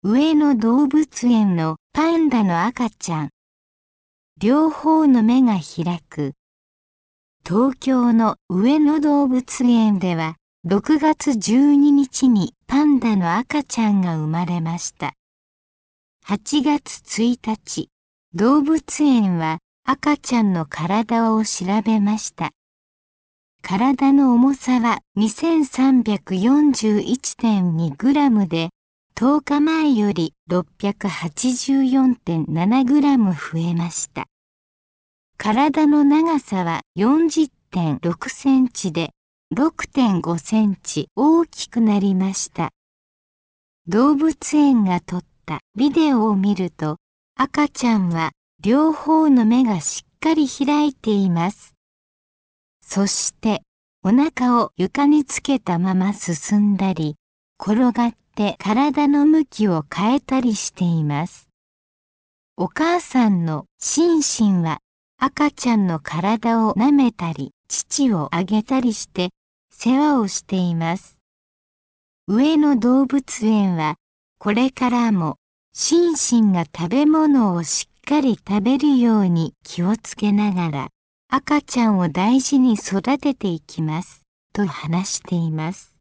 上野動物園のパンダの赤ちゃん。両方の目が開く。東京の上野動物園では、6月12日にパンダの赤ちゃんが生まれました。8月1日、動物園は赤ちゃんの体を調べました。体の重さは 2341.2 グラムで、10日前より 684.7 グラム増えました。体の長さは 40.6 センチで、6.5 センチ大きくなりました。動物園が撮ったビデオを見ると、赤ちゃんは両方の目がしっかり開いています。そして、お腹を床につけたまま進んだり、転がって体の向きを変えたりしています。お母さんのシンシンは赤ちゃんの体を舐めたり、乳をあげたりして世話をしています。上野動物園はこれからもシンシンが食べ物をしっかり食べるように気をつけながら赤ちゃんを大事に育てていきますと話しています。